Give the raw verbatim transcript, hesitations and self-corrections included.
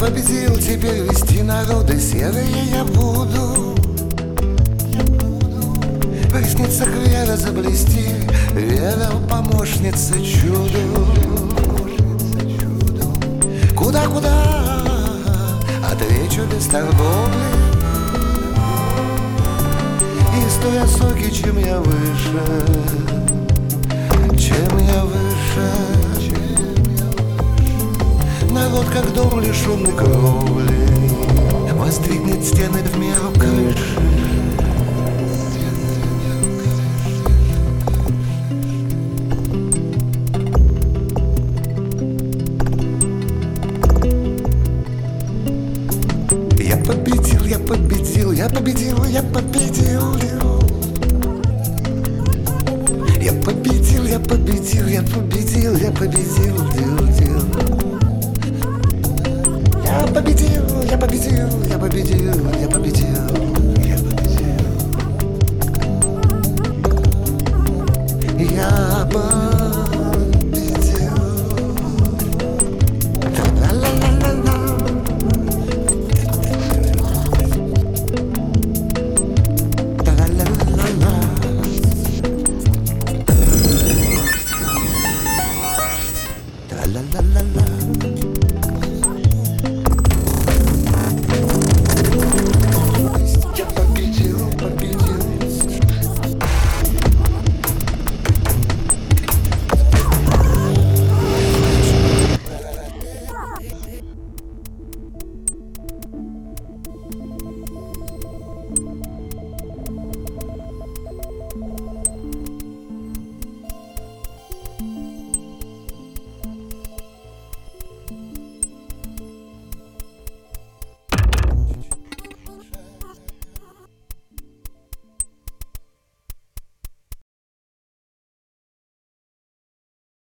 победил, теперь вести народы серые я буду. В ресницах вера заблести, вера помощница чуду. Куда-куда, отвечу без торговли. И стоя соки, чем я выше, чем я выше. Народ, как дом, лишенный кровли, воздвигнет стены в меру крыши. Я победил, я победил, я победил, я победил. Я победил, я победил, я победил, я победил.